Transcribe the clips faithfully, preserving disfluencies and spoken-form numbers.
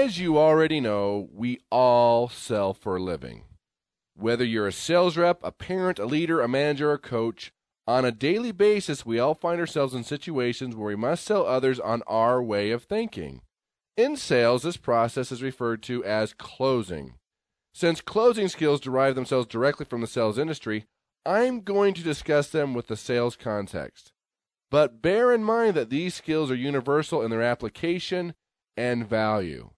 As you already know, we all sell for a living. Whether you're a sales rep, a parent, a leader, a manager, or a coach, on a daily basis, we all find ourselves in situations where we must sell others on our way of thinking. In sales, this process is referred to as closing. Since closing skills derive themselves directly from the sales industry, I'm going to discuss them with the sales context. But bear in mind that these skills are universal in their application and value.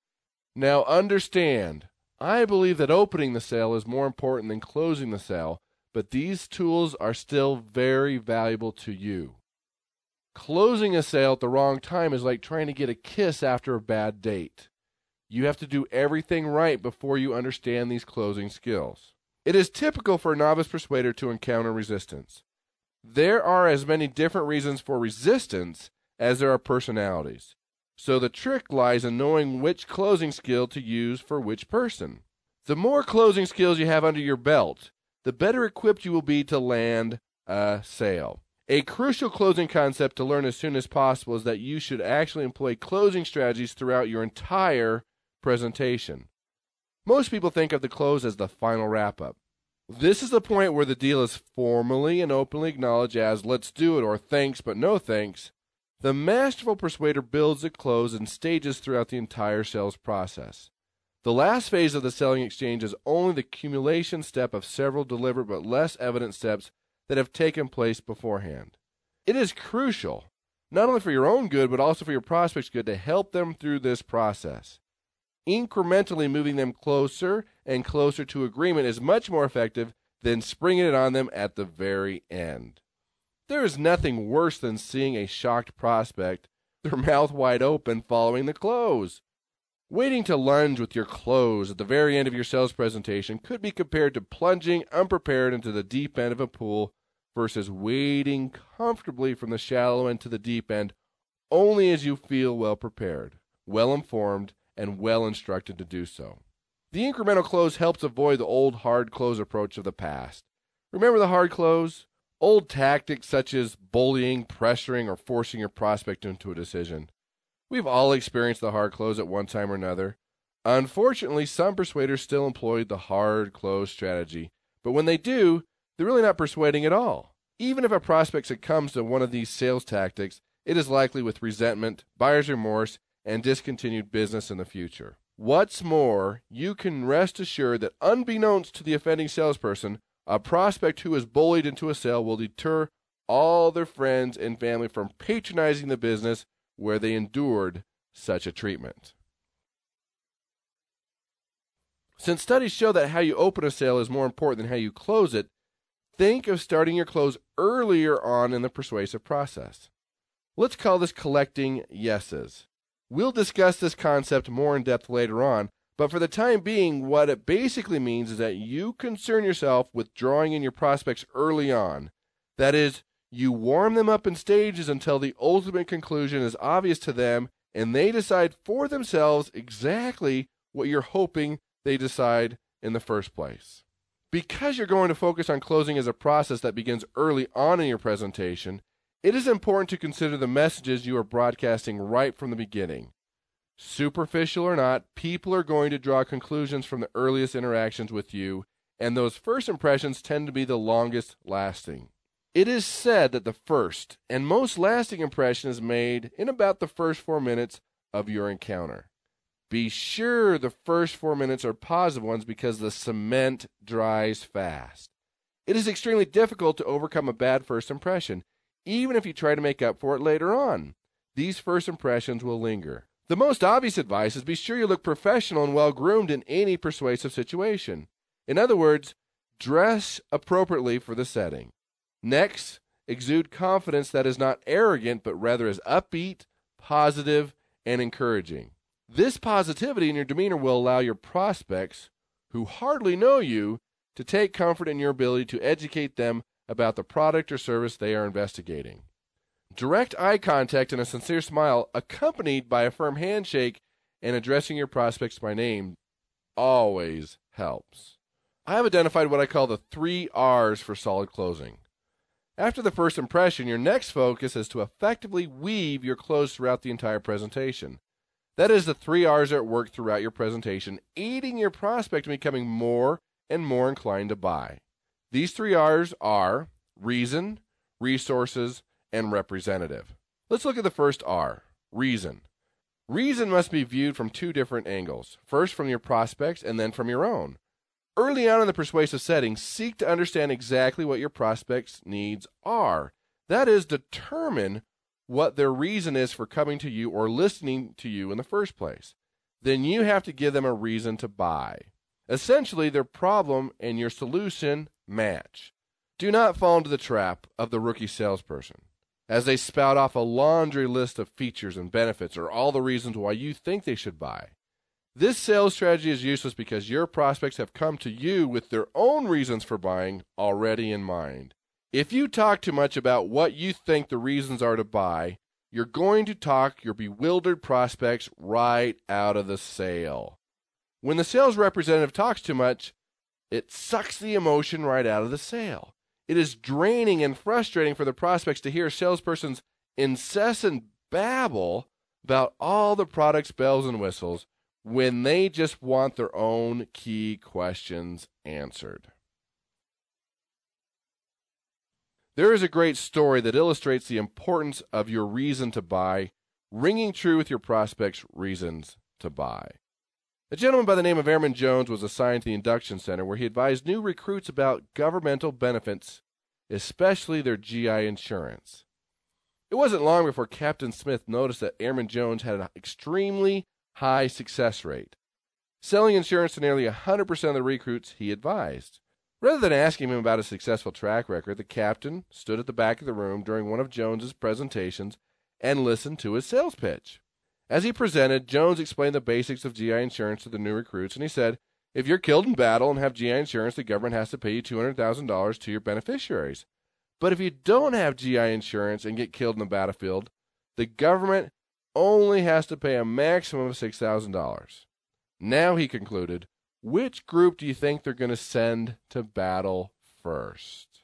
Now understand, I believe that opening the sale is more important than closing the sale, but these tools are still very valuable to you. Closing a sale at the wrong time is like trying to get a kiss after a bad date. You have to do everything right before you understand these closing skills. It is typical for a novice persuader to encounter resistance. There are as many different reasons for resistance as there are personalities. So the trick lies in knowing which closing skill to use for which person. The more closing skills you have under your belt, the better equipped you will be to land a sale. A crucial closing concept to learn as soon as possible is that you should actually employ closing strategies throughout your entire presentation. Most people think of the close as the final wrap-up. This is the point where the deal is formally and openly acknowledged as "let's do it" or "thanks but no thanks." The masterful persuader builds the close in stages throughout the entire sales process. The last phase of the selling exchange is only the accumulation step of several deliberate but less evident steps that have taken place beforehand. It is crucial, not only for your own good but also for your prospects' good, to help them through this process. Incrementally moving them closer and closer to agreement is much more effective than springing it on them at the very end. There is nothing worse than seeing a shocked prospect, their mouth wide open, following the close. Waiting to lunge with your close at the very end of your sales presentation could be compared to plunging unprepared into the deep end of a pool versus wading comfortably from the shallow end to the deep end only as you feel well prepared, well informed, and well instructed to do so. The incremental close helps avoid the old hard close approach of the past. Remember the hard close? Old tactics such as bullying, pressuring, or forcing your prospect into a decision. We've all experienced the hard close at one time or another. Unfortunately, some persuaders still employ the hard close strategy, but when they do, they're really not persuading at all. Even if a prospect succumbs to one of these sales tactics, it is likely with resentment, buyer's remorse, and discontinued business in the future. What's more, you can rest assured that unbeknownst to the offending salesperson, a prospect who is bullied into a sale will deter all their friends and family from patronizing the business where they endured such a treatment. Since studies show that how you open a sale is more important than how you close it, think of starting your close earlier on in the persuasive process. Let's call this collecting yeses. We'll discuss this concept more in depth later on, but for the time being, what it basically means is that you concern yourself with drawing in your prospects early on. That is, you warm them up in stages until the ultimate conclusion is obvious to them, and they decide for themselves exactly what you're hoping they decide in the first place. Because you're going to focus on closing as a process that begins early on in your presentation, it is important to consider the messages you are broadcasting right from the beginning. Superficial or not, people are going to draw conclusions from the earliest interactions with you, and those first impressions tend to be the longest lasting. It is said that the first and most lasting impression is made in about the first four minutes of your encounter. Be sure the first four minutes are positive ones because the cement dries fast. It is extremely difficult to overcome a bad first impression, even if you try to make up for it later on. These first impressions will linger. The most obvious advice is be sure you look professional and well-groomed in any persuasive situation. In other words, dress appropriately for the setting. Next, exude confidence that is not arrogant, but rather is upbeat, positive, and encouraging. This positivity in your demeanor will allow your prospects, who hardly know you, to take comfort in your ability to educate them about the product or service they are investigating. Direct eye contact and a sincere smile, accompanied by a firm handshake and addressing your prospects by name, always helps. I have identified what I call the three R's for solid closing. After the first impression, your next focus is to effectively weave your close throughout the entire presentation. That is, the three R's are at work throughout your presentation, aiding your prospect in becoming more and more inclined to buy. These three R's are reason, resources, and representative. Let's look at the first R, reason. Reason must be viewed from two different angles, first from your prospects and then from your own. Early on in the persuasive setting, seek to understand exactly what your prospects' needs are. That is, determine what their reason is for coming to you or listening to you in the first place. Then you have to give them a reason to buy. Essentially, their problem and your solution match. Do not fall into the trap of the rookie salesperson, as they spout off a laundry list of features and benefits or all the reasons why you think they should buy. This sales strategy is useless because your prospects have come to you with their own reasons for buying already in mind. If you talk too much about what you think the reasons are to buy, you're going to talk your bewildered prospects right out of the sale. When the sales representative talks too much, it sucks the emotion right out of the sale. It is draining and frustrating for the prospects to hear a salesperson's incessant babble about all the product's bells and whistles when they just want their own key questions answered. There is a great story that illustrates the importance of your reason to buy, ringing true with your prospects' reasons to buy. A gentleman by the name of Airman Jones was assigned to the induction center where he advised new recruits about governmental benefits, especially their G I insurance. It wasn't long before Captain Smith noticed that Airman Jones had an extremely high success rate, selling insurance to nearly one hundred percent of the recruits he advised. Rather than asking him about his successful track record, the captain stood at the back of the room during one of Jones's presentations and listened to his sales pitch. As he presented, Jones explained the basics of G I insurance to the new recruits, and he said, "If you're killed in battle and have G I insurance, the government has to pay you two hundred thousand dollars to your beneficiaries. But if you don't have G I insurance and get killed in the battlefield, the government only has to pay a maximum of six thousand dollars. Now," he concluded, "which group do you think they're going to send to battle first?"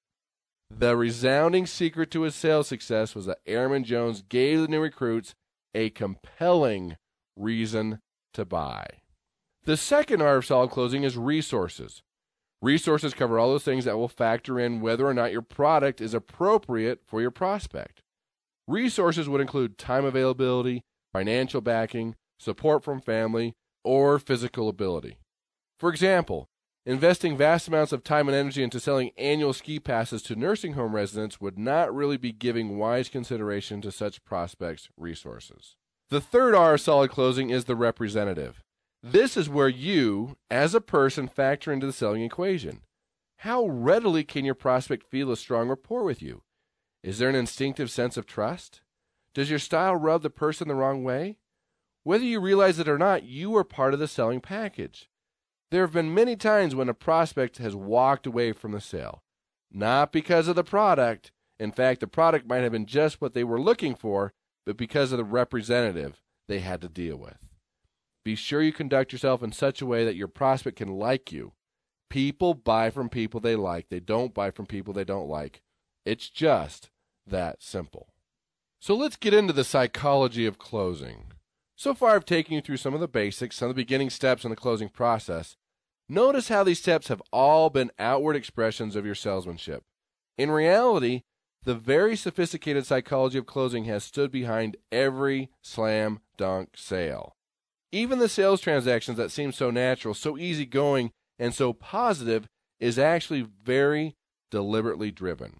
The resounding secret to his sales success was that Airman Jones gave the new recruits a compelling reason to buy. The second R of solid closing is resources. Resources cover all those things that will factor in whether or not your product is appropriate for your prospect. Resources would include time availability, financial backing, support from family, or physical ability. For example, investing vast amounts of time and energy into selling annual ski passes to nursing home residents would not really be giving wise consideration to such prospects' resources. The third R of solid closing is the representative. This is where you, as a person, factor into the selling equation. How readily can your prospect feel a strong rapport with you? Is there an instinctive sense of trust? Does your style rub the person the wrong way? Whether you realize it or not, you are part of the selling package. There have been many times when a prospect has walked away from the sale, not because of the product. In fact, the product might have been just what they were looking for, but because of the representative they had to deal with. Be sure you conduct yourself in such a way that your prospect can like you. People buy from people they like. They don't buy from people they don't like. It's just that simple. So let's get into the psychology of closing. So far, I've taken you through some of the basics, some of the beginning steps in the closing process. Notice how these steps have all been outward expressions of your salesmanship. In reality, the very sophisticated psychology of closing has stood behind every slam dunk sale. Even the sales transactions that seem so natural, so easygoing, and so positive is actually very deliberately driven.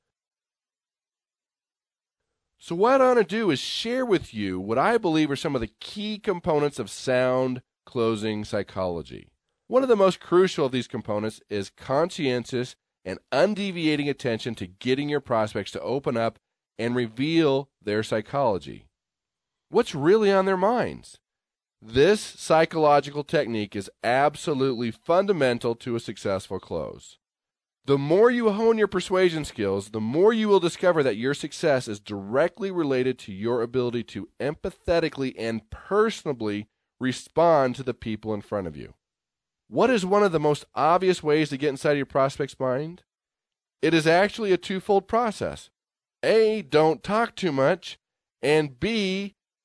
So what I want to do is share with you what I believe are some of the key components of sound closing psychology. One of the most crucial of these components is conscientious and undeviating attention to getting your prospects to open up and reveal their psychology. What's really on their minds? This psychological technique is absolutely fundamental to a successful close. The more you hone your persuasion skills, the more you will discover that your success is directly related to your ability to empathetically and personally respond to the people in front of you. What is one of the most obvious ways to get inside of your prospect's mind? It is actually a twofold process. A, don't talk too much, and B,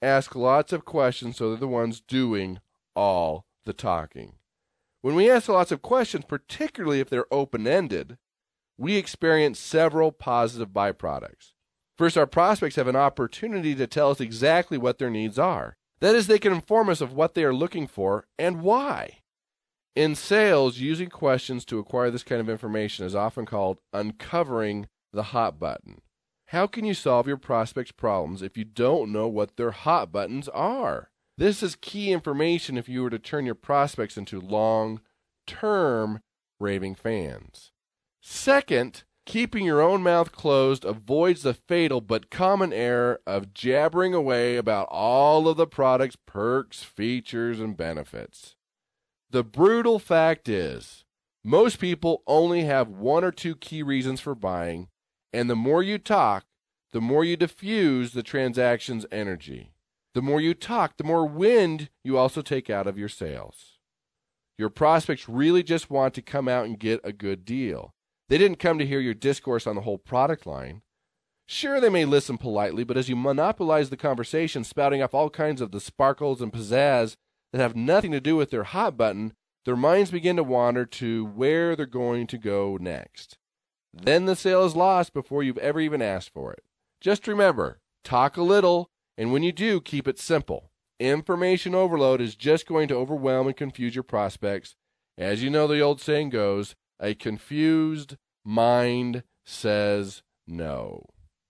ask lots of questions so they're the ones doing all the talking. When we ask lots of questions, particularly if they're open-ended, we experience several positive byproducts. First, our prospects have an opportunity to tell us exactly what their needs are. That is, they can inform us of what they are looking for and why. In sales, using questions to acquire this kind of information is often called uncovering the hot button. How can you solve your prospects' problems if you don't know what their hot buttons are? This is key information if you were to turn your prospects into long-term raving fans. Second, keeping your own mouth closed avoids the fatal but common error of jabbering away about all of the product's perks, features, and benefits. The brutal fact is, most people only have one or two key reasons for buying, and the more you talk, the more you diffuse the transaction's energy. The more you talk, the more wind you also take out of your sales. Your prospects really just want to come out and get a good deal. They didn't come to hear your discourse on the whole product line. Sure, they may listen politely, but as you monopolize the conversation, spouting off all kinds of the sparkles and pizzazz that have nothing to do with their hot button, their minds begin to wander to where they're going to go next. Then the sale is lost before you've ever even asked for it. Just remember, talk a little, and when you do, keep it simple. Information overload is just going to overwhelm and confuse your prospects. As you know, the old saying goes, a confused mind says no.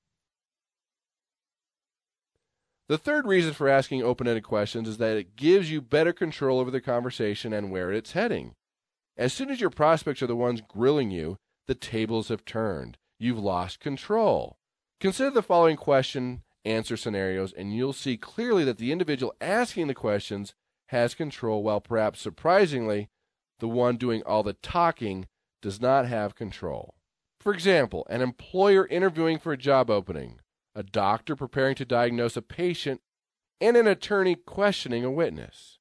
The third reason for asking open-ended questions is that it gives you better control over the conversation and where it's heading. As soon as your prospects are the ones grilling you, the tables have turned. You've lost control. Consider the following question-answer scenarios, and you'll see clearly that the individual asking the questions has control, while perhaps surprisingly, the one doing all the talking does not have control. For example, an employer interviewing for a job opening, a doctor preparing to diagnose a patient, and an attorney questioning a witness.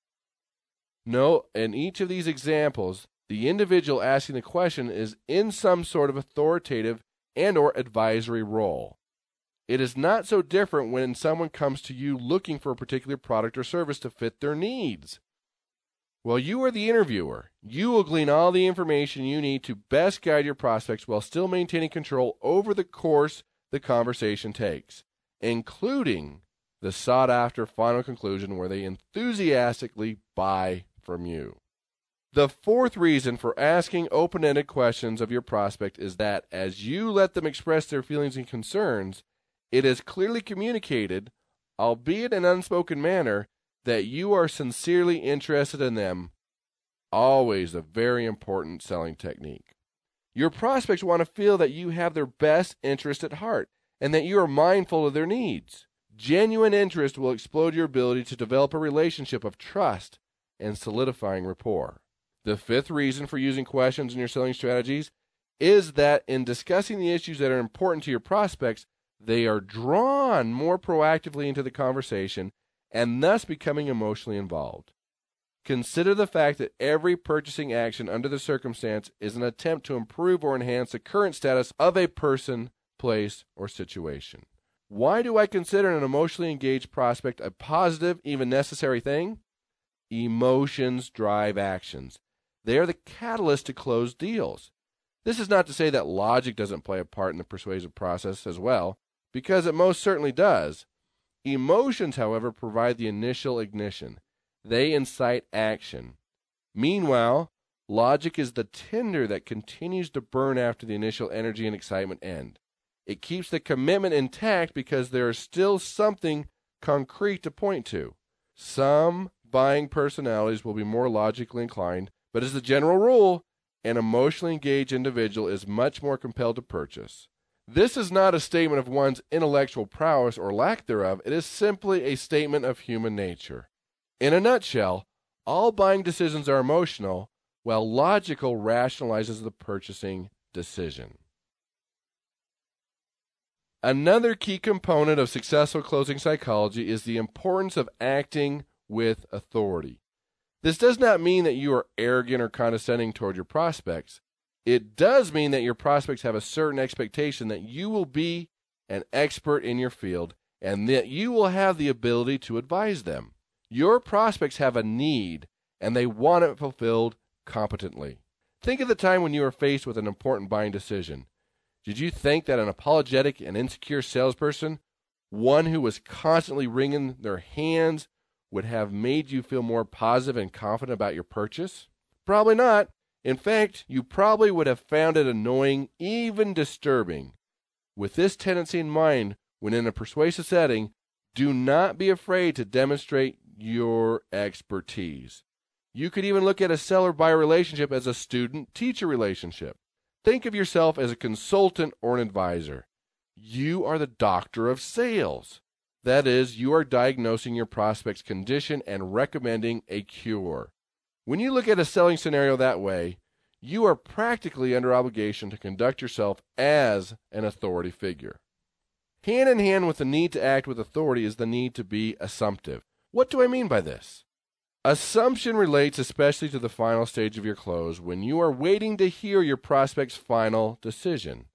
Note, in each of these examples, the individual asking the question is in some sort of authoritative and or advisory role. It is not so different when someone comes to you looking for a particular product or service to fit their needs. While you are the interviewer, you will glean all the information you need to best guide your prospects while still maintaining control over the course the conversation takes, including the sought-after final conclusion where they enthusiastically buy from you. The fourth reason for asking open-ended questions of your prospect is that as you let them express their feelings and concerns, it is clearly communicated, albeit in an unspoken manner, that you are sincerely interested in them, always a very important selling technique. Your prospects want to feel that you have their best interest at heart and that you are mindful of their needs. Genuine interest will explode your ability to develop a relationship of trust and solidifying rapport. The fifth reason for using questions in your selling strategies is that in discussing the issues that are important to your prospects, they are drawn more proactively into the conversation and thus becoming emotionally involved. Consider the fact that every purchasing action under the circumstance is an attempt to improve or enhance the current status of a person, place, or situation. Why do I consider an emotionally engaged prospect a positive, even necessary thing? Emotions drive actions. They are the catalyst to close deals. This is not to say that logic doesn't play a part in the persuasive process as well, because it most certainly does. Emotions, however, provide the initial ignition. They incite action. Meanwhile, logic is the tinder that continues to burn after the initial energy and excitement end. It keeps the commitment intact because there is still something concrete to point to. Some buying personalities will be more logically inclined, but as a general rule, an emotionally engaged individual is much more compelled to purchase. This is not a statement of one's intellectual prowess or lack thereof. It is simply a statement of human nature. In a nutshell, all buying decisions are emotional, while logical rationalizes the purchasing decision. Another key component of successful closing psychology is the importance of acting with authority. This does not mean that you are arrogant or condescending toward your prospects. It does mean that your prospects have a certain expectation that you will be an expert in your field and that you will have the ability to advise them. Your prospects have a need, and they want it fulfilled competently. Think of the time when you were faced with an important buying decision. Did you think that an apologetic and insecure salesperson, one who was constantly wringing their hands, would have made you feel more positive and confident about your purchase? Probably not. In fact, you probably would have found it annoying, even disturbing. With this tendency in mind, when in a persuasive setting, do not be afraid to demonstrate your expertise. You could even look at a seller-buyer relationship as a student-teacher relationship. Think of yourself as a consultant or an advisor. You are the doctor of sales. That is, you are diagnosing your prospect's condition and recommending a cure. When you look at a selling scenario that way, you are practically under obligation to conduct yourself as an authority figure. Hand in hand with the need to act with authority is the need to be assumptive. What do I mean by this? Assumption relates especially to the final stage of your close, when you are waiting to hear your prospect's final decision.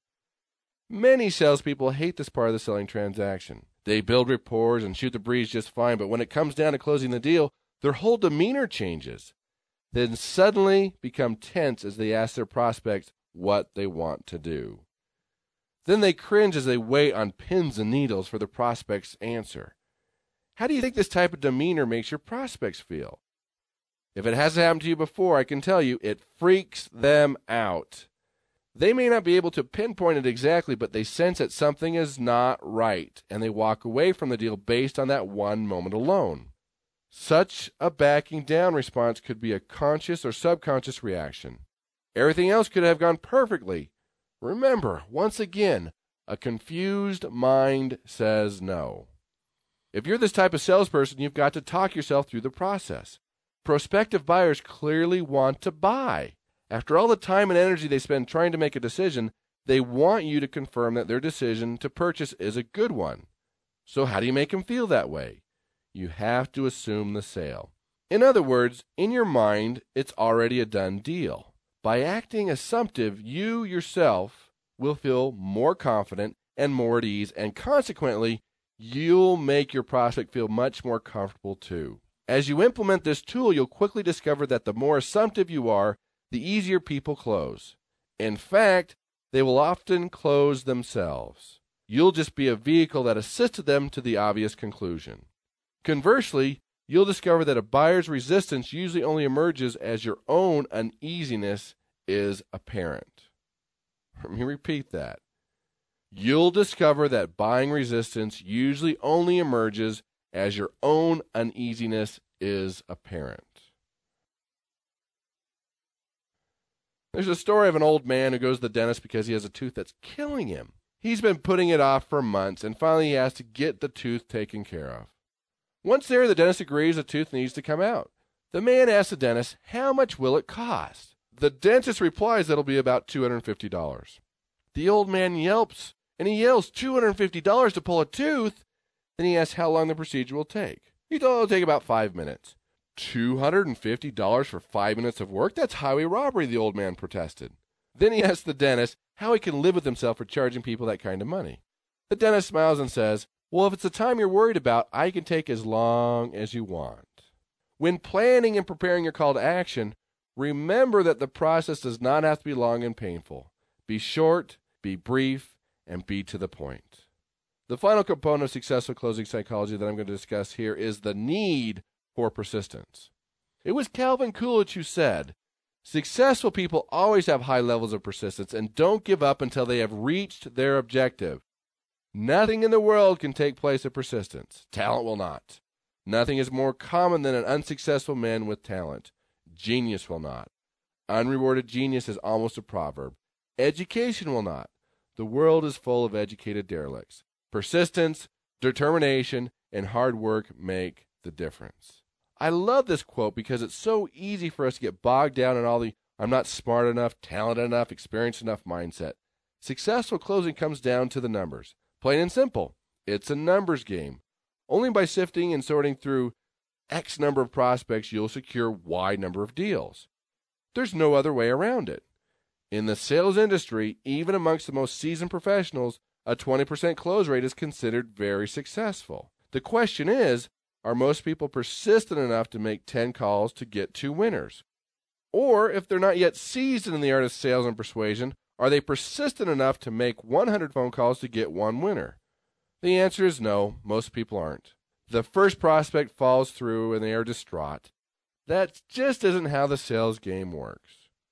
Many salespeople hate this part of the selling transaction. They build rapport and shoot the breeze just fine, but when it comes down to closing the deal, their whole demeanor changes. Then suddenly become tense as they ask their prospects what they want to do. Then they cringe as they wait on pins and needles for the prospect's answer. How do you think this type of demeanor makes your prospects feel? If it hasn't happened to you before, I can tell you, it freaks them out. They may not be able to pinpoint it exactly, but they sense that something is not right, and they walk away from the deal based on that one moment alone. Such a backing down response could be a conscious or subconscious reaction. Everything else could have gone perfectly. Remember, once again, a confused mind says no. If you're this type of salesperson, you've got to talk yourself through the process. Prospective buyers clearly want to buy. After all the time and energy they spend trying to make a decision, they want you to confirm that their decision to purchase is a good one. So how do you make them feel that way? You have to assume the sale. In other words, in your mind, it's already a done deal. By acting assumptive, you yourself will feel more confident and more at ease, and consequently, you'll make your prospect feel much more comfortable too. As you implement this tool, you'll quickly discover that the more assumptive you are, the easier people close. In fact, they will often close themselves. You'll just be a vehicle that assisted them to the obvious conclusion. Conversely, you'll discover that a buyer's resistance usually only emerges as your own uneasiness is apparent. Let me repeat that. You'll discover that buying resistance usually only emerges as your own uneasiness is apparent. There's a story of an old man who goes to the dentist because he has a tooth that's killing him. He's been putting it off for months, and finally he has to get the tooth taken care of. Once there, the dentist agrees the tooth needs to come out. The man asks the dentist, how much will it cost? The dentist replies that it'll be about two hundred fifty dollars. The old man yelps, and he yells, two hundred fifty dollars to pull a tooth? Then he asks how long the procedure will take. He told it'll take about five minutes. two hundred fifty dollars for five minutes of work? That's highway robbery, the old man protested. Then he asks the dentist how he can live with himself for charging people that kind of money. The dentist smiles and says, well, if it's the time you're worried about, I can take as long as you want. When planning and preparing your call to action, remember that the process does not have to be long and painful. Be short, be brief, and be to the point. The final component of successful closing psychology that I'm going to discuss here is the need for persistence. It was Calvin Coolidge who said, successful people always have high levels of persistence and don't give up until they have reached their objective. Nothing in the world can take place of persistence. Talent will not. Nothing is more common than an unsuccessful man with talent. Genius will not. Unrewarded genius is almost a proverb. Education will not. The world is full of educated derelicts. Persistence, determination, and hard work make the difference. I love this quote because it's so easy for us to get bogged down in all the I'm not smart enough, talented enough, experienced enough mindset. Successful closing comes down to the numbers. Plain and simple. It's a numbers game. Only by sifting and sorting through X number of prospects, you'll secure Y number of deals. There's no other way around it. In the sales industry, even amongst the most seasoned professionals, A twenty percent close rate is considered very successful. The question is, are most people persistent enough to make ten calls to get two winners? Or, if they're not yet seasoned in the art of sales and persuasion, are they persistent enough to make one hundred phone calls to get one winner? The answer is no, most people aren't. The first prospect falls through and they are distraught. That just isn't how the sales game works.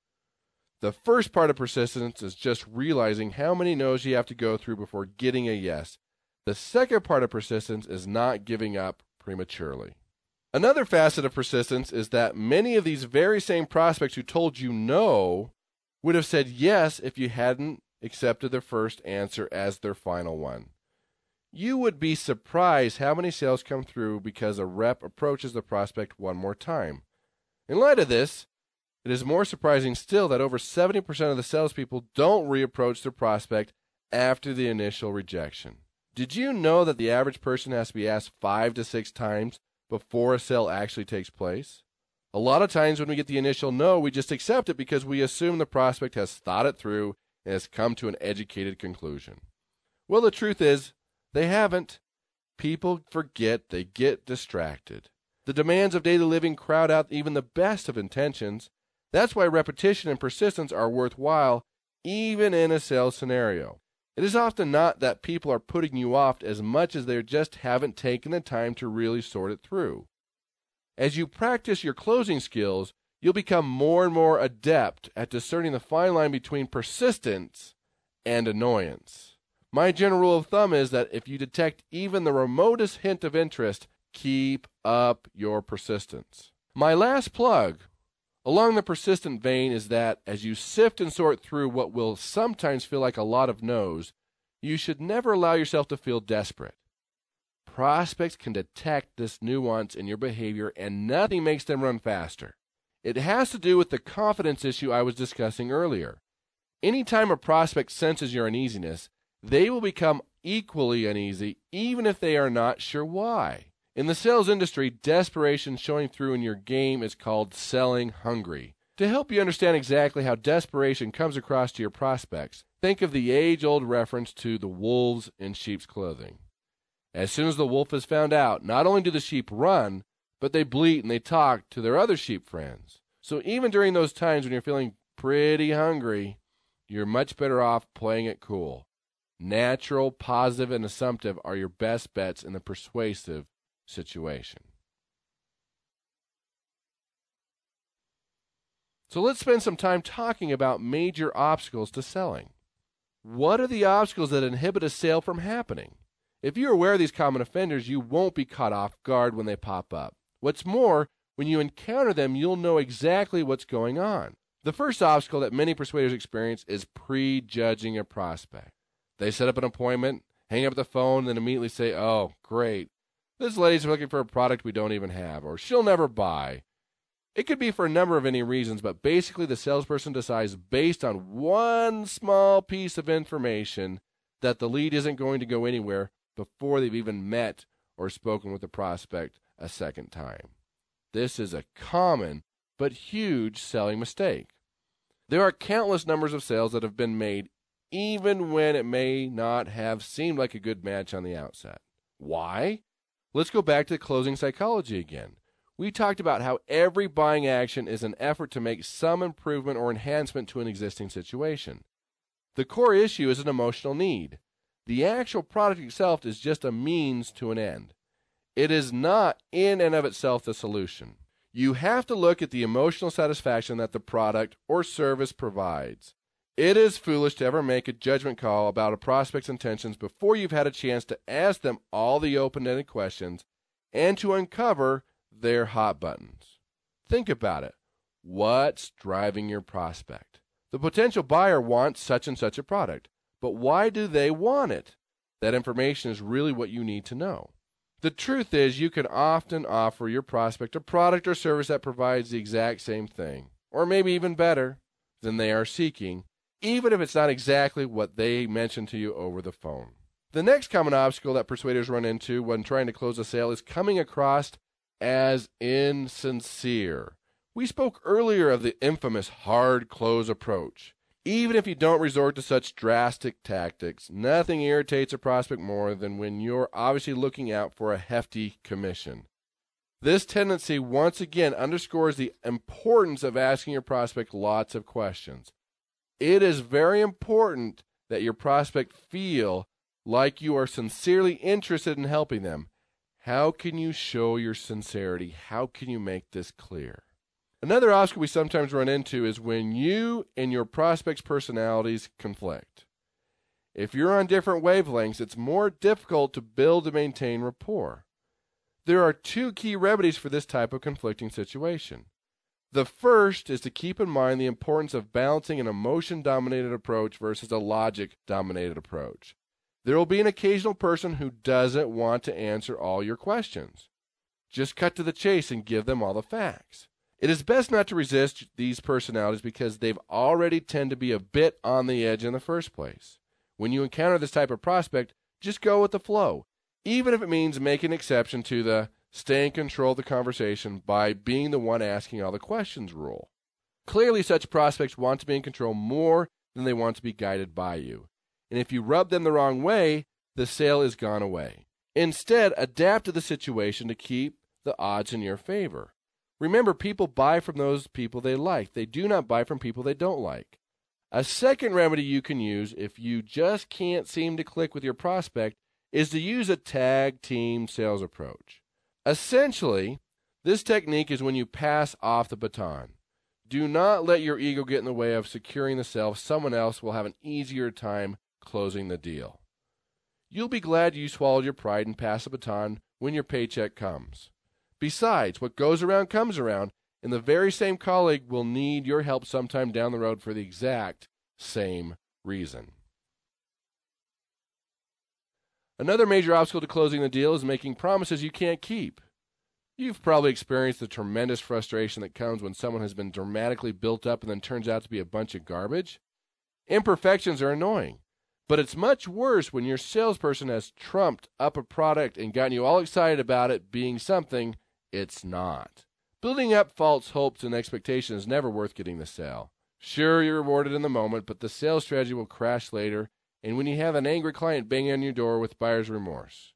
The first part of persistence is just realizing how many no's you have to go through before getting a yes. The second part of persistence is not giving up prematurely. Another facet of persistence is that many of these very same prospects who told you no would have said yes if you hadn't accepted their first answer as their final one. You would be surprised how many sales come through because a rep approaches the prospect one more time. In light of this, it is more surprising still that over seventy percent of the salespeople don't reapproach their prospect after the initial rejection. Did you know that the average person has to be asked five to six times before a sale actually takes place? A lot of times when we get the initial no, we just accept it because we assume the prospect has thought it through and has come to an educated conclusion. Well, the truth is, they haven't. People forget, they get distracted. The demands of daily living crowd out even the best of intentions. That's why repetition and persistence are worthwhile, even in a sales scenario. It is often not that people are putting you off as much as they just haven't taken the time to really sort it through. As you practice your closing skills, you'll become more and more adept at discerning the fine line between persistence and annoyance. My general rule of thumb is that if you detect even the remotest hint of interest, keep up your persistence. My last plug along the persistent vein is that as you sift and sort through what will sometimes feel like a lot of no's, you should never allow yourself to feel desperate. Prospects can detect this nuance in your behavior and nothing makes them run faster. It has to do with the confidence issue I was discussing earlier. Anytime a prospect senses your uneasiness, they will become equally uneasy even if they are not sure why. In the sales industry, desperation showing through in your game is called selling hungry. To help you understand exactly how desperation comes across to your prospects, think of the age-old reference to the wolves in sheep's clothing. As soon as the wolf is found out, not only do the sheep run, but they bleat and they talk to their other sheep friends. So even during those times when you're feeling pretty hungry, you're much better off playing it cool. Natural, positive, and assumptive are your best bets in the persuasive situation. So let's spend some time talking about major obstacles to selling. What are the obstacles that inhibit a sale from happening? If you're aware of these common offenders, you won't be caught off guard when they pop up. What's more, when you encounter them, you'll know exactly what's going on. The first obstacle that many persuaders experience is prejudging a prospect. They set up an appointment, hang up the phone, and then immediately say, "Oh, great. This lady's looking for a product we don't even have," or "she'll never buy." It could be for a number of any reasons, but basically the salesperson decides based on one small piece of information that the lead isn't going to go anywhere before they've even met or spoken with the prospect a second time. This is a common but huge selling mistake. There are countless numbers of sales that have been made even when it may not have seemed like a good match on the outset. Why? Let's go back to closing psychology again. We talked about how every buying action is an effort to make some improvement or enhancement to an existing situation. The core issue is an emotional need. The actual product itself is just a means to an end. It is not in and of itself the solution. You have to look at the emotional satisfaction that the product or service provides. It is foolish to ever make a judgment call about a prospect's intentions before you've had a chance to ask them all the open-ended questions and to uncover their hot buttons. Think about it. What's driving your prospect? The potential buyer wants such and such a product, but why do they want it? That information is really what you need to know. The truth is, you can often offer your prospect a product or service that provides the exact same thing, or maybe even better, than they are seeking, even if it's not exactly what they mentioned to you over the phone. The next common obstacle that persuaders run into when trying to close a sale is coming across as insincere. We spoke earlier of the infamous hard close approach. Even if you don't resort to such drastic tactics, nothing irritates a prospect more than when you're obviously looking out for a hefty commission. This tendency once again underscores the importance of asking your prospect lots of questions. It is very important that your prospect feel like you are sincerely interested in helping them. How can you show your sincerity? How can you make this clear? Another obstacle we sometimes run into is when you and your prospect's personalities conflict. If you're on different wavelengths, it's more difficult to build and maintain rapport. There are two key remedies for this type of conflicting situation. The first is to keep in mind the importance of balancing an emotion-dominated approach versus a logic-dominated approach. There will be an occasional person who doesn't want to answer all your questions. Just cut to the chase and give them all the facts. It is best not to resist these personalities because they've already tend to be a bit on the edge in the first place. When you encounter this type of prospect, just go with the flow, even if it means making an exception to the stay in control of the conversation by being the one asking all the questions rule. Clearly, such prospects want to be in control more than they want to be guided by you. And if you rub them the wrong way, the sale is gone away. Instead, adapt to the situation to keep the odds in your favor. Remember, people buy from those people they like. They do not buy from people they don't like. A second remedy you can use if you just can't seem to click with your prospect is to use a tag team sales approach. Essentially, this technique is when you pass off the baton. Do not let your ego get in the way of securing the sale. Someone else will have an easier time closing the deal. You'll be glad you swallowed your pride and passed the baton when your paycheck comes. Besides, what goes around comes around, and the very same colleague will need your help sometime down the road for the exact same reason. Another major obstacle to closing the deal is making promises you can't keep. You've probably experienced the tremendous frustration that comes when someone has been dramatically built up and then turns out to be a bunch of garbage. Imperfections are annoying, but it's much worse when your salesperson has trumped up a product and gotten you all excited about it being something it's not. Building up false hopes and expectations is never worth getting the sale. Sure, you're rewarded in the moment, but the sales strategy will crash later, and when you have an angry client banging on your door with buyer's remorse.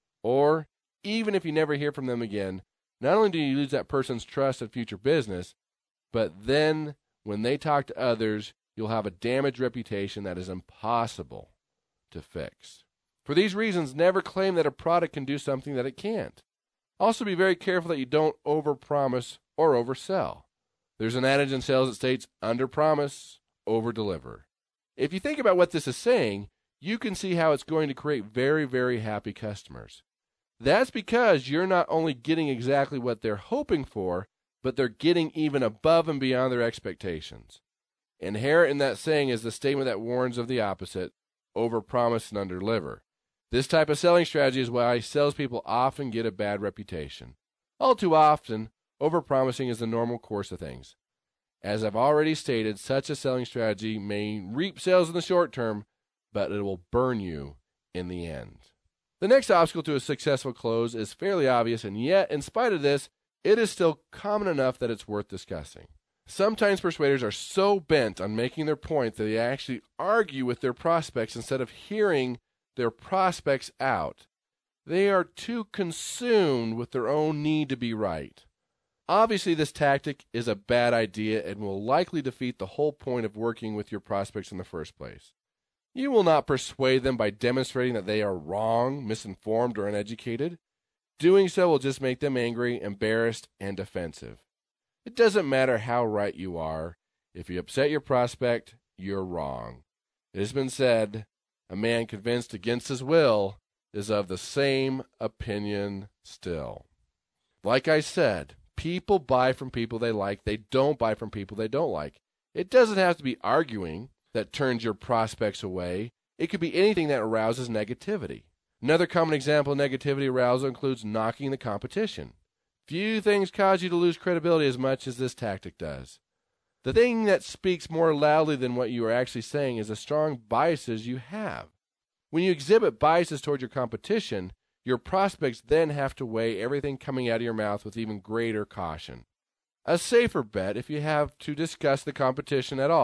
Or, even if you never hear from them again, not only do you lose that person's trust in future business, but then when they talk to others, you'll have a damaged reputation that is impossible to fix. For these reasons, never claim that a product can do something that it can't. Also, be very careful that you don't overpromise or oversell. There's an adage in sales that states, underpromise, overdeliver. If you think about what this is saying, you can see how it's going to create very, very happy customers. That's because you're not only getting exactly what they're hoping for, but they're getting even above and beyond their expectations. Inherent in that saying is the statement that warns of the opposite, overpromise and underdeliver. This type of selling strategy is why salespeople often get a bad reputation. All too often, overpromising is the normal course of things. As I've already stated, such a selling strategy may reap sales in the short term, but it will burn you in the end. The next obstacle to a successful close is fairly obvious, and yet, in spite of this, it is still common enough that it's worth discussing. Sometimes persuaders are so bent on making their point that they actually argue with their prospects instead of hearing their prospects out. They are too consumed with their own need to be right. Obviously, this tactic is a bad idea and will likely defeat the whole point of working with your prospects in the first place. You will not persuade them by demonstrating that they are wrong, misinformed, or uneducated. Doing so will just make them angry, embarrassed, and defensive. It doesn't matter how right you are. If you upset your prospect, you're wrong. It has been said, a man convinced against his will is of the same opinion still. Like I said, people buy from people they like. They don't buy from people they don't like. It doesn't have to be arguing that turns your prospects away. It could be anything that arouses negativity. Another common example of negativity arousal includes knocking the competition. Few things cause you to lose credibility as much as this tactic does. The thing that speaks more loudly than what you are actually saying is the strong biases you have. When you exhibit biases toward your competition, your prospects then have to weigh everything coming out of your mouth with even greater caution. A safer bet, if you have to discuss the competition at all,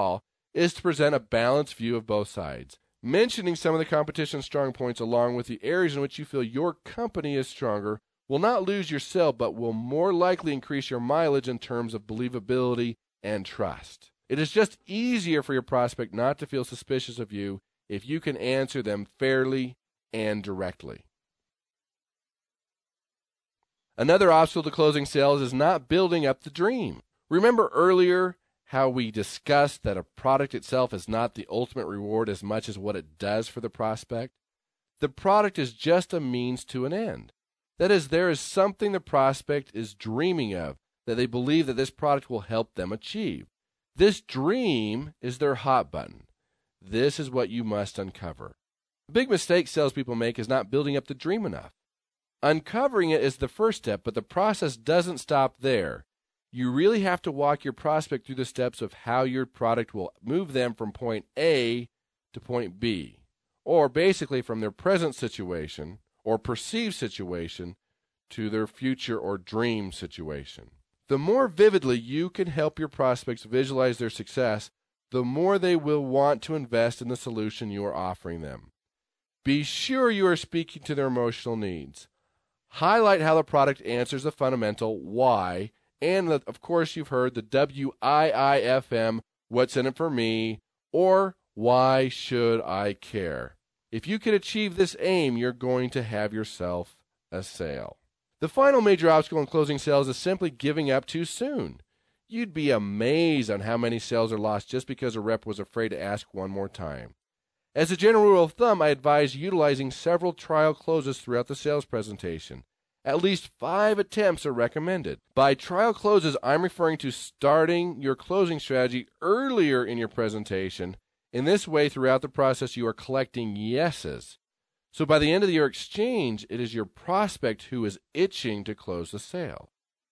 is to present a balanced view of both sides, mentioning some of the competition's strong points along with the areas in which you feel your company is stronger will not lose your sale, but will more likely increase your mileage in terms of believability and trust. It is just easier for your prospect not to feel suspicious of you if you can answer them fairly and directly. Another obstacle to closing sales is not building up the dream. Remember earlier how we discussed that a product itself is not the ultimate reward as much as what it does for the prospect? The product is just a means to an end. That is, there is something the prospect is dreaming of that they believe that this product will help them achieve. This dream is their hot button. This is what you must uncover. A big mistake salespeople make is not building up the dream enough. Uncovering it is the first step, but the process doesn't stop there. You really have to walk your prospect through the steps of how your product will move them from point A to point B, or basically from their present situation or perceived situation to their future or dream situation. The more vividly you can help your prospects visualize their success, the more they will want to invest in the solution you are offering them. Be sure you are speaking to their emotional needs. Highlight how the product answers the fundamental why, and the, of course you've heard the W I I F M, what's in it for me, or why should I care? If you can achieve this aim, you're going to have yourself a sale. The final major obstacle in closing sales is simply giving up too soon. You'd be amazed on how many sales are lost just because a rep was afraid to ask one more time. As a general rule of thumb, I advise utilizing several trial closes throughout the sales presentation. At least five attempts are recommended. By trial closes, I'm referring to starting your closing strategy earlier in your presentation. In this way, throughout the process, you are collecting yeses. So by the end of your exchange, it is your prospect who is itching to close the sale.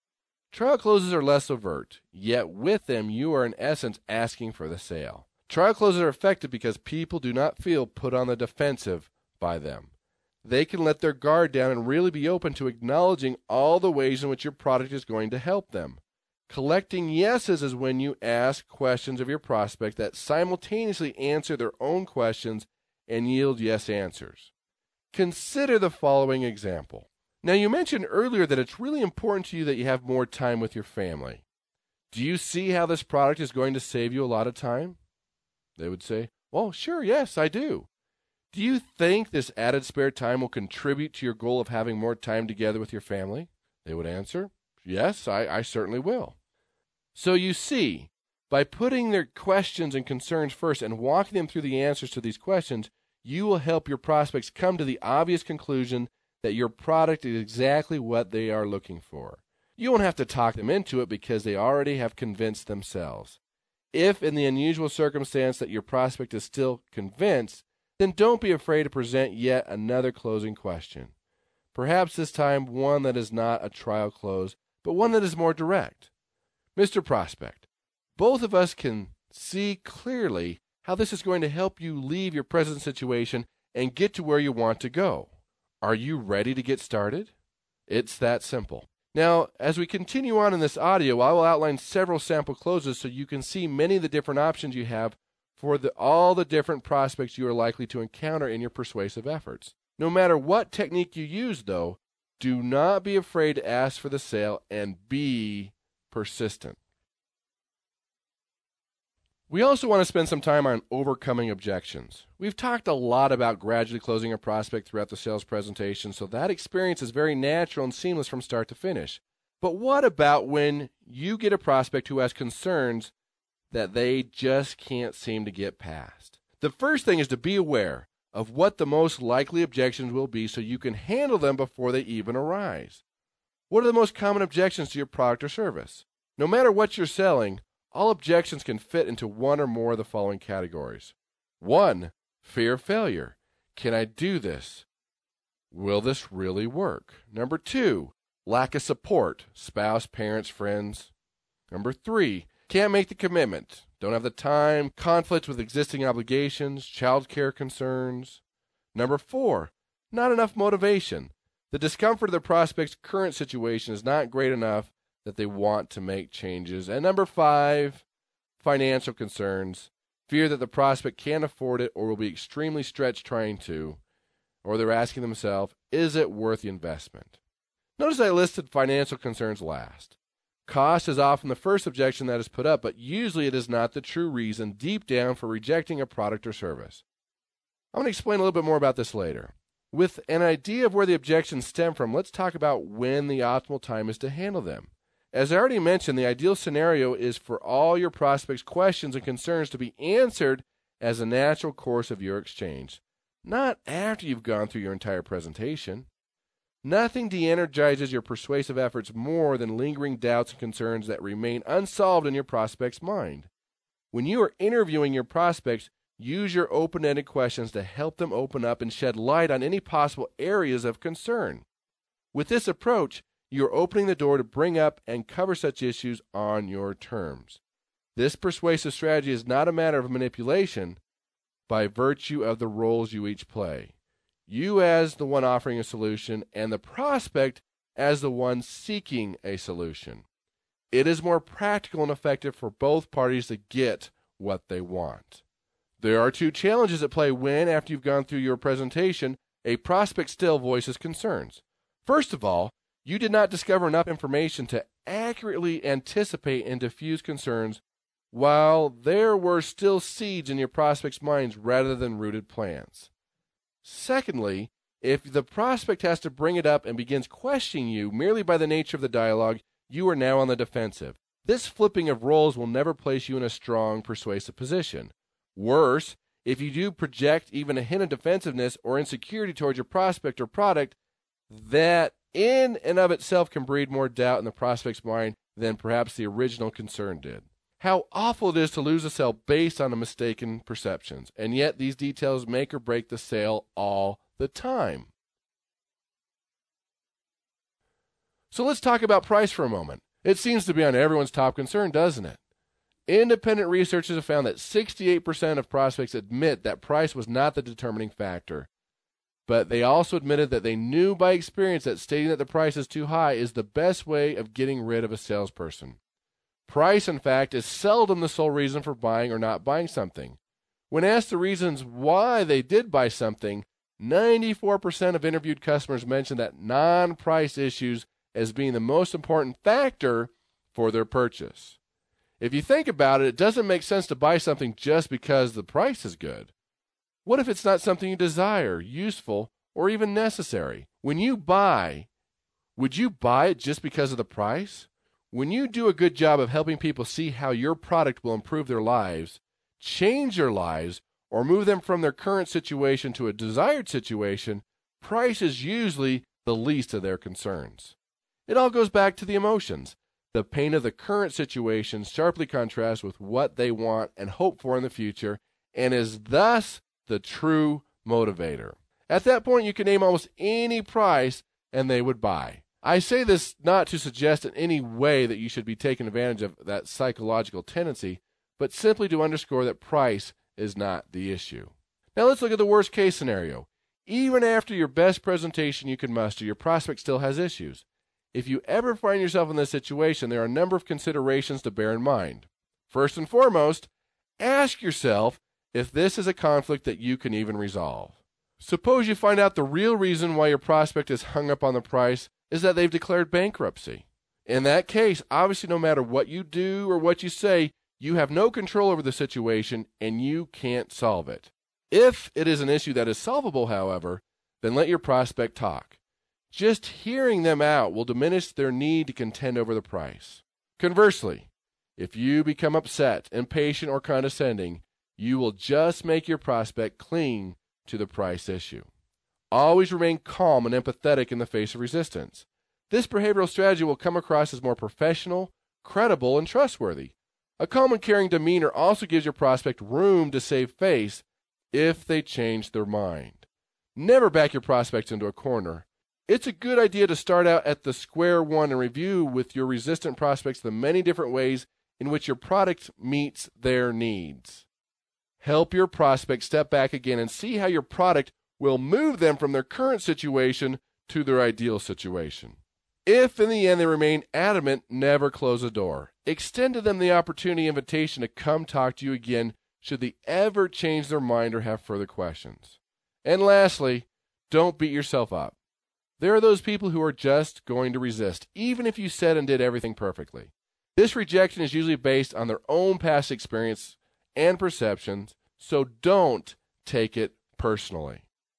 Trial closes are less overt, yet with them you are in essence asking for the sale. Trial closes are effective because people do not feel put on the defensive by them. They can let their guard down and really be open to acknowledging all the ways in which your product is going to help them. Collecting yeses is when you ask questions of your prospect that simultaneously answer their own questions and yield yes answers. Consider the following example. Now, you mentioned earlier that it's really important to you that you have more time with your family. Do you see how this product is going to save you a lot of time? They would say, well, sure, yes, I do. Do you think this added spare time will contribute to your goal of having more time together with your family? They would answer, yes, I, I certainly will. So you see, by putting their questions and concerns first and walking them through the answers to these questions, you will help your prospects come to the obvious conclusion that your product is exactly what they are looking for. You won't have to talk them into it because they already have convinced themselves. If in the unusual circumstance that your prospect is still convinced, then don't be afraid to present yet another closing question. Perhaps this time one that is not a trial close, but one that is more direct. Mister Prospect, both of us can see clearly how this is going to help you leave your present situation and get to where you want to go. Are you ready to get started? It's that simple. Now, as we continue on in this audio, I will outline several sample closes so you can see many of the different options you have for the, all the different prospects you are likely to encounter in your persuasive efforts. No matter what technique you use, though, do not be afraid to ask for the sale and be persistent. We also want to spend some time on overcoming objections. We've talked a lot about gradually closing a prospect throughout the sales presentation, so that experience is very natural and seamless from start to finish. But what about when you get a prospect who has concerns that they just can't seem to get past? The first thing is to be aware of what the most likely objections will be so you can handle them before they even arise. What are the most common objections to your product or service? No matter what you're selling, all objections can fit into one or more of the following categories. One, fear of failure. Can I do this? Will this really work? Number two, lack of support, spouse, parents, friends. Number three, can't make the commitment, don't have the time, conflicts with existing obligations, child care concerns. Number four, not enough motivation. The discomfort of the prospect's current situation is not great enough that they want to make changes. And number five, financial concerns. fear that the prospect can't afford it or will be extremely stretched trying to, or they're asking themselves, is it worth the investment? Notice I listed financial concerns last. Cost is often the first objection that is put up, but usually it is not the true reason deep down for rejecting a product or service. I'm going to explain a little bit more about this later. With an idea of where the objections stem from, let's talk about when the optimal time is to handle them. As I already mentioned, the ideal scenario is for all your prospects' questions and concerns to be answered as a natural course of your exchange, not after you've gone through your entire presentation. Nothing de-energizes your persuasive efforts more than lingering doubts and concerns that remain unsolved in your prospect's mind. When you are interviewing your prospects, use your open-ended questions to help them open up and shed light on any possible areas of concern. With this approach, you're opening the door to bring up and cover such issues on your terms. This persuasive strategy is not a matter of manipulation by virtue of the roles you each play. You as the one offering a solution and the prospect as the one seeking a solution. It is more practical and effective for both parties to get what they want. There are two challenges at play when, after you've gone through your presentation, a prospect still voices concerns. First of all, you did not discover enough information to accurately anticipate and diffuse concerns while there were still seeds in your prospect's minds rather than rooted plants. Secondly, if the prospect has to bring it up and begins questioning you merely by the nature of the dialogue, you are now on the defensive. This flipping of roles will never place you in a strong, persuasive position. Worse, if you do project even a hint of defensiveness or insecurity towards your prospect or product, that in and of itself can breed more doubt in the prospect's mind than perhaps the original concern did. How awful it is to lose a sale based on a mistaken perceptions, and yet these details make or break the sale all the time. So let's talk about price for a moment. It seems to be on everyone's top concern, doesn't it? Independent researchers have found that sixty-eight percent of prospects admit that price was not the determining factor. But they also admitted that they knew by experience that stating that the price is too high is the best way of getting rid of a salesperson. Price, in fact, is seldom the sole reason for buying or not buying something. When asked the reasons why they did buy something, ninety-four percent of interviewed customers mentioned that non-price issues as being the most important factor for their purchase. If you think about it, it doesn't make sense to buy something just because the price is good. What if it's not something you desire, useful, or even necessary? When you buy, would you buy it just because of the price? When you do a good job of helping people see how your product will improve their lives, change their lives, or move them from their current situation to a desired situation, price is usually the least of their concerns. It all goes back to the emotions. The pain of the current situation sharply contrasts with what they want and hope for in the future, and is thus the true motivator. At that point, you can name almost any price and they would buy. I say this not to suggest in any way that you should be taking advantage of that psychological tendency, but simply to underscore that price is not the issue. Now let's look at the worst case scenario. Even after your best presentation you can muster, your prospect still has issues. If you ever find yourself in this situation, there are a number of considerations to bear in mind. First and foremost, ask yourself if this is a conflict that you can even resolve. Suppose you find out the real reason why your prospect is hung up on the price is that they've declared bankruptcy. In that case, obviously no matter what you do or what you say, you have no control over the situation and you can't solve it. If it is an issue that is solvable, however, then let your prospect talk. Just hearing them out will diminish their need to contend over the price. Conversely, if you become upset, impatient, or condescending, you will just make your prospect cling to the price issue. Always remain calm and empathetic in the face of resistance. This behavioral strategy will come across as more professional, credible, and trustworthy. A calm and caring demeanor also gives your prospect room to save face if they change their mind. Never back your prospects into a corner. It's a good idea to start out at the square one and review with your resistant prospects the many different ways in which your product meets their needs. Help your prospects step back again and see how your product will move them from their current situation to their ideal situation. If in the end they remain adamant, never close the door. Extend to them the opportunity invitation to come talk to you again should they ever change their mind or have further questions. And lastly, don't beat yourself up. There are those people who are just going to resist, even if you said and did everything perfectly. This rejection is usually based on their own past experience and perceptions, so don't take it personally.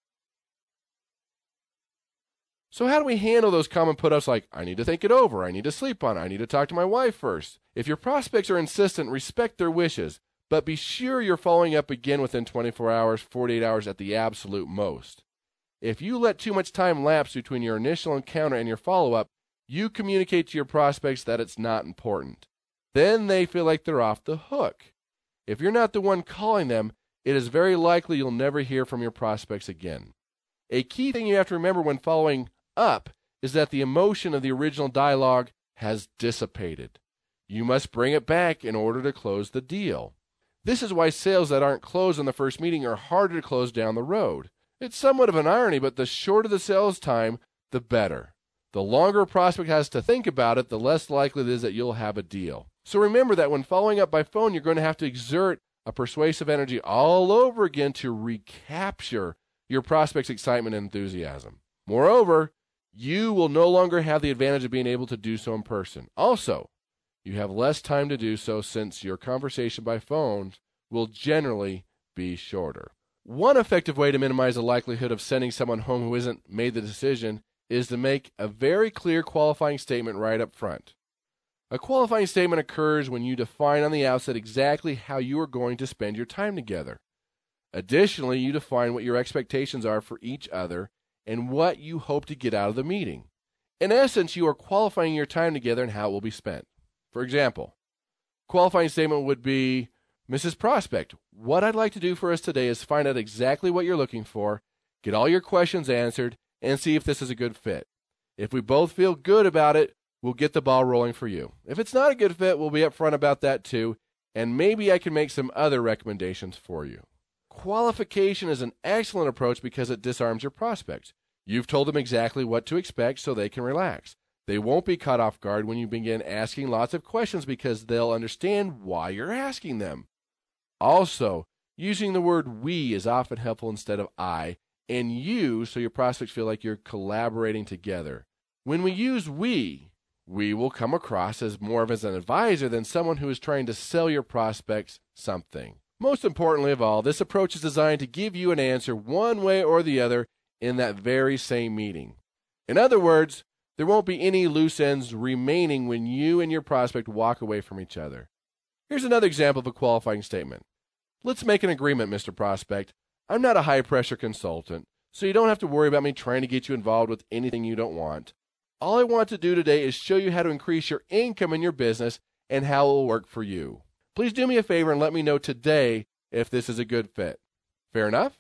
So how do we handle those common put-ups like, I need to think it over, I need to sleep on it, I need to talk to my wife first? If your prospects are insistent, respect their wishes, but be sure you're following up again within twenty-four hours, forty-eight hours at the absolute most. If you let too much time lapse between your initial encounter and your follow-up, you communicate to your prospects that it's not important. Then they feel like they're off the hook. If you're not the one calling them, it is very likely you'll never hear from your prospects again. A key thing you have to remember when following up is that the emotion of the original dialogue has dissipated. You must bring it back in order to close the deal. This is why sales that aren't closed in the first meeting are harder to close down the road. It's somewhat of an irony, but the shorter the sales time, the better. The longer a prospect has to think about it, the less likely it is that you'll have a deal. So remember that when following up by phone, you're going to have to exert a persuasive energy all over again to recapture your prospect's excitement and enthusiasm. Moreover, you will no longer have the advantage of being able to do so in person. Also, you have less time to do so since your conversation by phone will generally be shorter. One effective way to minimize the likelihood of sending someone home who isn't made the decision is to make a very clear qualifying statement right up front. A qualifying statement occurs when you define on the outset exactly how you are going to spend your time together. Additionally, you define what your expectations are for each other and what you hope to get out of the meeting. In essence, you are qualifying your time together and how it will be spent. For example, qualifying statement would be, Missus Prospect, what I'd like to do for us today is find out exactly what you're looking for, get all your questions answered, and see if this is a good fit. If we both feel good about it, we'll get the ball rolling for you. If it's not a good fit, we'll be upfront about that too, and maybe I can make some other recommendations for you. Qualification is an excellent approach because it disarms your prospects. You've told them exactly what to expect so they can relax. They won't be caught off guard when you begin asking lots of questions because they'll understand why you're asking them. Also, using the word we is often helpful instead of I, and you so your prospects feel like you're collaborating together. When we use we, we will come across as more of as an advisor than someone who is trying to sell your prospects something. Most importantly of all, this approach is designed to give you an answer one way or the other in that very same meeting. In other words, there won't be any loose ends remaining when you and your prospect walk away from each other. Here's another example of a qualifying statement. Let's make an agreement, Mister Prospect. I'm not a high-pressure consultant, so you don't have to worry about me trying to get you involved with anything you don't want. All I want to do today is show you how to increase your income in your business and how it will work for you. Please do me a favor and let me know today if this is a good fit. Fair enough?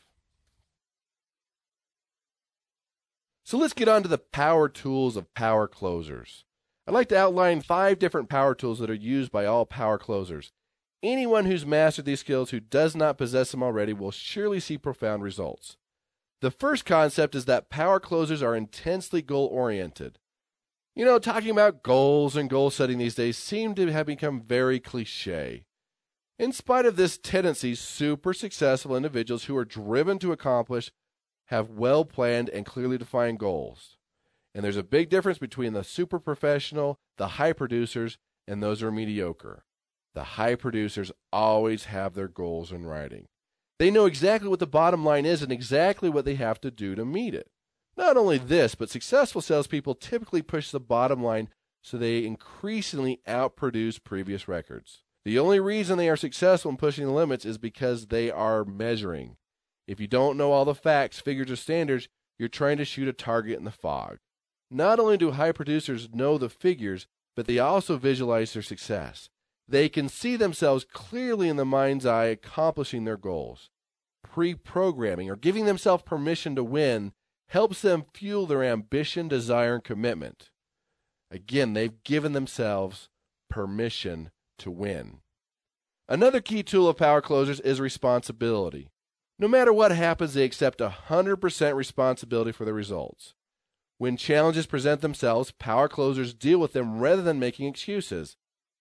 So let's get on to the power tools of power closers. I'd like to outline five different power tools that are used by all power closers. Anyone who's mastered these skills who does not possess them already will surely see profound results. The first concept is that power closers are intensely goal-oriented. You know, talking about goals and goal setting these days seem to have become very cliche. In spite of this tendency, super successful individuals who are driven to accomplish have well-planned and clearly defined goals. And there's a big difference between the super professional, the high producers, and those who are mediocre. The high producers always have their goals in writing. They know exactly what the bottom line is and exactly what they have to do to meet it. Not only this, but successful salespeople typically push the bottom line so they increasingly outproduce previous records. The only reason they are successful in pushing the limits is because they are measuring. If you don't know all the facts, figures, or standards, you're trying to shoot a target in the fog. Not only do high producers know the figures, but they also visualize their success. They can see themselves clearly in the mind's eye accomplishing their goals. Pre-programming or giving themselves permission to win helps them fuel their ambition, desire, and commitment. Again, they've given themselves permission to win. Another key tool of power closers is responsibility. No matter what happens, they accept one hundred percent responsibility for the results. When challenges present themselves, power closers deal with them rather than making excuses.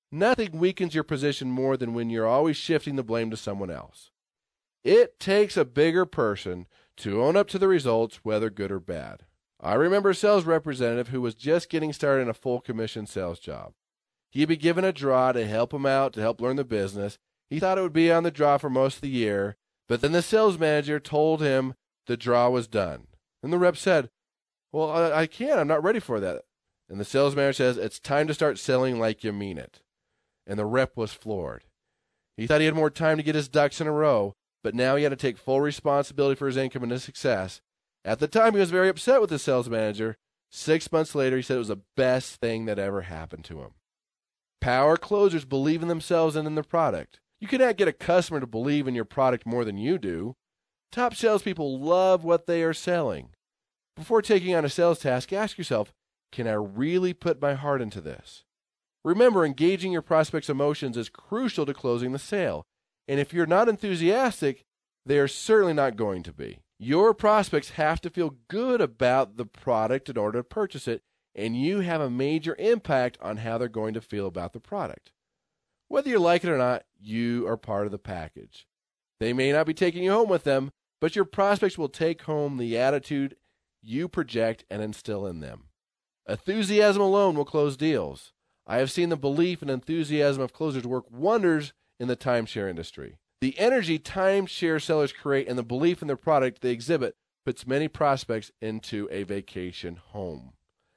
Nothing weakens your position more than when you're always shifting the blame to someone else. It takes a bigger person to own up to the results, whether good or bad. I remember a sales representative who was just getting started in a full commission sales job. He had been given a draw to help him out, to help learn the business. He thought it would be on the draw for most of the year, but then the sales manager told him the draw was done. And the rep said, well, I, I can't. I'm not ready for that. And the sales manager says, it's time to start selling like you mean it. And the rep was floored. He thought he had more time to get his ducks in a row, but now he had to take full responsibility for his income and his success. At the time, he was very upset with the sales manager. Six months later, he said it was the best thing that ever happened to him. Power closers believe in themselves and in their product. You cannot get a customer to believe in your product more than you do. Top salespeople love what they are selling. Before taking on a sales task, ask yourself, can I really put my heart into this? Remember, engaging your prospect's emotions is crucial to closing the sale. And if you're not enthusiastic, they are certainly not going to be. Your prospects have to feel good about the product in order to purchase it, and you have a major impact on how they're going to feel about the product. Whether you like it or not, you are part of the package. They may not be taking you home with them, but your prospects will take home the attitude you project and instill in them. Enthusiasm alone will close deals. I have seen the belief and enthusiasm of closers work wonders in the timeshare industry. The energy timeshare sellers create and the belief in their product they exhibit puts many prospects into a vacation home.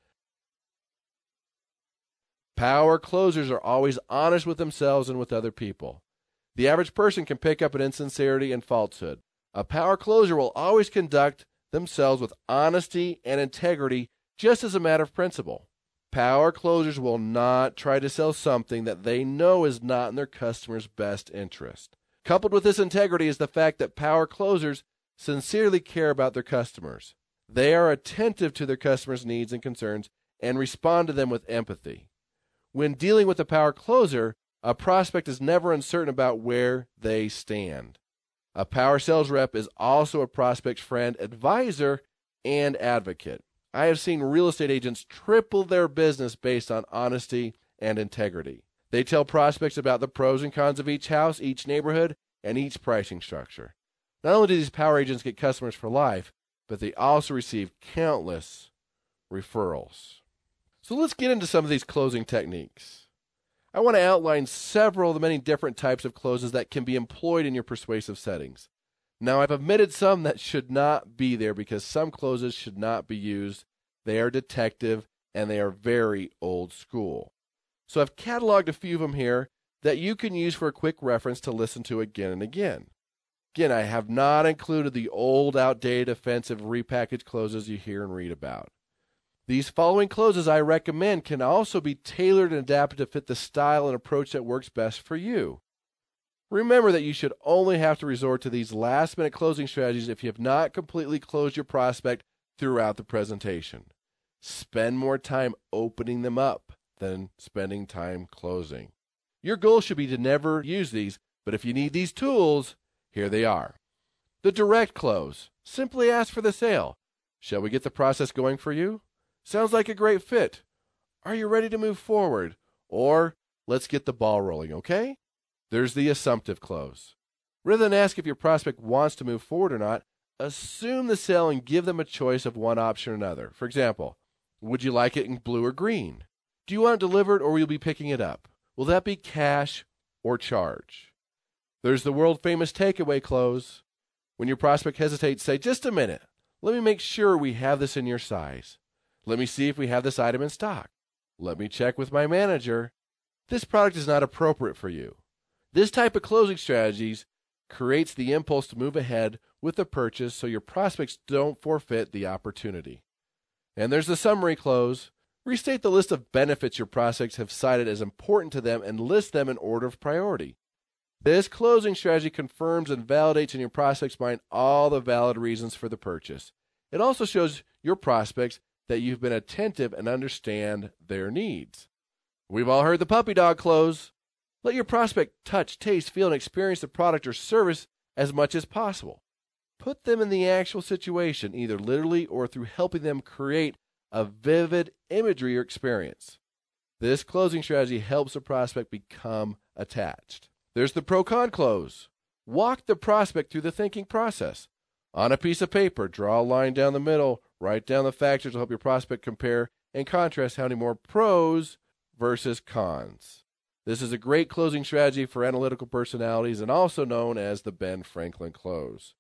Power closers are always honest with themselves and with other people. The average person can pick up an insincerity and falsehood. A power closer will always conduct themselves with honesty and integrity just as a matter of principle. Power closers will not try to sell something that they know is not in their customer's best interest. Coupled with this integrity is the fact that power closers sincerely care about their customers. They are attentive to their customers' needs and concerns and respond to them with empathy. When dealing with a power closer, a prospect is never uncertain about where they stand. A power sales rep is also a prospect's friend, advisor, and advocate. I have seen real estate agents triple their business based on honesty and integrity. They tell prospects about the pros and cons of each house, each neighborhood, and each pricing structure. Not only do these power agents get customers for life, but they also receive countless referrals. So let's get into some of these closing techniques. I want to outline several of the many different types of closes that can be employed in your persuasive settings. Now, I've omitted some that should not be there because some closes should not be used. They are detective and they are very old school. So I've cataloged a few of them here that you can use for a quick reference to listen to again and again. Again, I have not included the old, outdated, offensive, repackaged closes you hear and read about. These following closes I recommend can also be tailored and adapted to fit the style and approach that works best for you. Remember that you should only have to resort to these last-minute closing strategies if you have not completely closed your prospect throughout the presentation. Spend more time opening them up than spending time closing. Your goal should be to never use these, but if you need these tools, here they are. The direct close. Simply ask for the sale. Shall we get the process going for you? Sounds like a great fit. Are you ready to move forward? Or, let's get the ball rolling, okay? There's the assumptive close. Rather than ask if your prospect wants to move forward or not, assume the sale and give them a choice of one option or another. For example, would you like it in blue or green? Do you want it delivered or will you be picking it up? Will that be cash or charge? There's the world-famous takeaway close. When your prospect hesitates, say, just a minute. Let me make sure we have this in your size. Let me see if we have this item in stock. Let me check with my manager. This product is not appropriate for you. This type of closing strategies creates the impulse to move ahead with the purchase so your prospects don't forfeit the opportunity. And there's the summary close. Restate the list of benefits your prospects have cited as important to them and list them in order of priority. This closing strategy confirms and validates in your prospect's mind all the valid reasons for the purchase. It also shows your prospects that you've been attentive and understand their needs. We've all heard the puppy dog close. Let your prospect touch, taste, feel, and experience the product or service as much as possible. Put them in the actual situation, either literally or through helping them create a vivid imagery or experience. This closing strategy helps the prospect become attached. There's the pro-con close. Walk the prospect through the thinking process. On a piece of paper, draw a line down the middle, write down the factors to help your prospect compare and contrast how many more pros versus cons. This is a great closing strategy for analytical personalities and also known as the Ben Franklin close.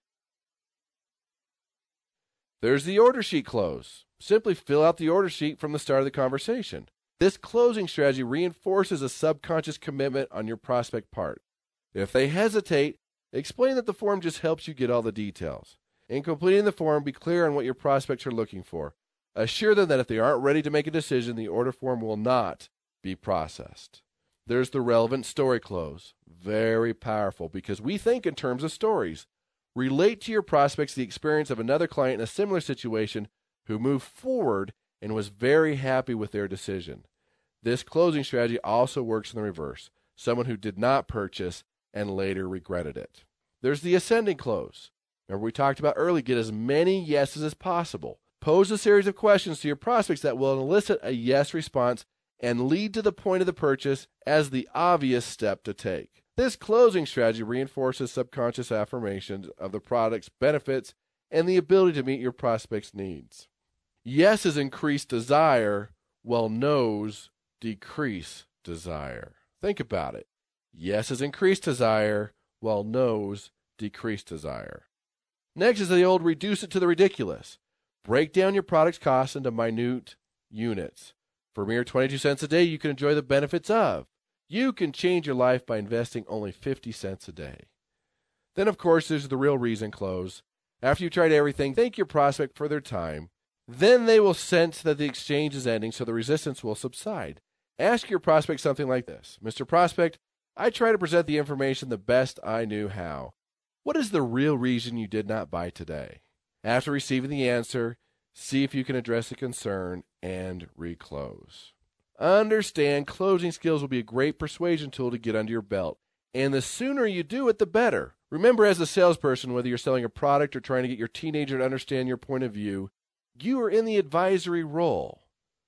There's the order sheet close. Simply fill out the order sheet from the start of the conversation. This closing strategy reinforces a subconscious commitment on your prospect part. If they hesitate, explain that the form just helps you get all the details. In completing the form, be clear on what your prospects are looking for. Assure them that if they aren't ready to make a decision, the order form will not be processed. There's the relevant story close. Very powerful because we think in terms of stories. Relate to your prospects the experience of another client in a similar situation who moved forward and was very happy with their decision. This closing strategy also works in the reverse. Someone who did not purchase and later regretted it. There's the ascending close. Remember we talked about early, get as many yeses as possible. Pose a series of questions to your prospects that will elicit a yes response and lead to the point of the purchase as the obvious step to take. This closing strategy reinforces subconscious affirmations of the product's benefits and the ability to meet your prospect's needs. Yeses increase desire, while no's decrease desire. Think about it. Yeses increase desire, while no's decrease desire. Next is the old reduce it to the ridiculous. Break down your product's costs into minute units. For mere twenty-two cents a day, you can enjoy the benefits of. You can change your life by investing only fifty cents a day. Then, of course, there's the real reason close. After you've tried everything, thank your prospect for their time. Then they will sense that the exchange is ending, so the resistance will subside. Ask your prospect something like this. Mister Prospect, I try to present the information the best I knew how. What is the real reason you did not buy today? After receiving the answer, see if you can address the concern and reclose. Understand, closing skills will be a great persuasion tool to get under your belt. And the sooner you do it, the better. Remember, as a salesperson, whether you're selling a product or trying to get your teenager to understand your point of view, you are in the advisory role.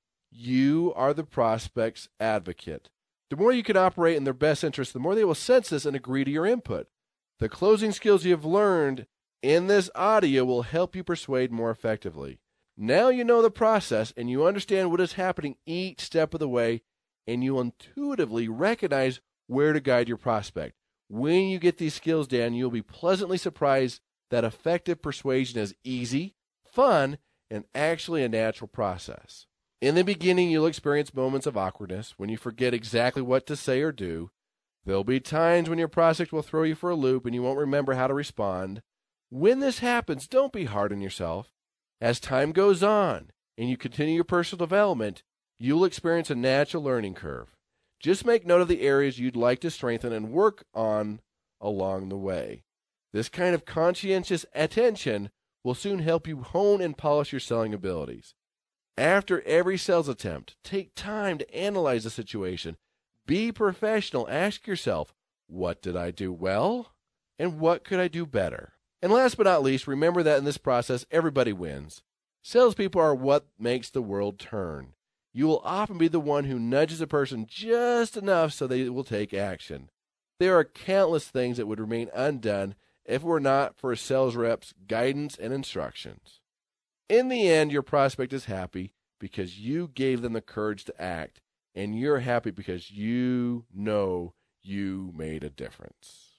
You are the prospect's advocate. The more you can operate in their best interest, the more they will sense this and agree to your input. The closing skills you have learned in this audio will help you persuade more effectively. Now you know the process and you understand what is happening each step of the way, and you intuitively recognize where to guide your prospect. When you get these skills down, you'll be pleasantly surprised that effective persuasion is easy, fun, and actually a natural process. In the beginning, you'll experience moments of awkwardness when you forget exactly what to say or do. There'll be times when your prospect will throw you for a loop and you won't remember how to respond. When this happens, don't be hard on yourself. As time goes on and you continue your personal development, you'll experience a natural learning curve. Just make note of the areas you'd like to strengthen and work on along the way. This kind of conscientious attention will soon help you hone and polish your selling abilities. After every sales attempt, take time to analyze the situation. Be professional. Ask yourself, what did I do well? And what could I do better? And last but not least, remember that in this process, everybody wins. Salespeople are what makes the world turn. You will often be the one who nudges a person just enough so they will take action. There are countless things that would remain undone if it were not for a sales rep's guidance and instructions. In the end, your prospect is happy because you gave them the courage to act, and you're happy because you know you made a difference.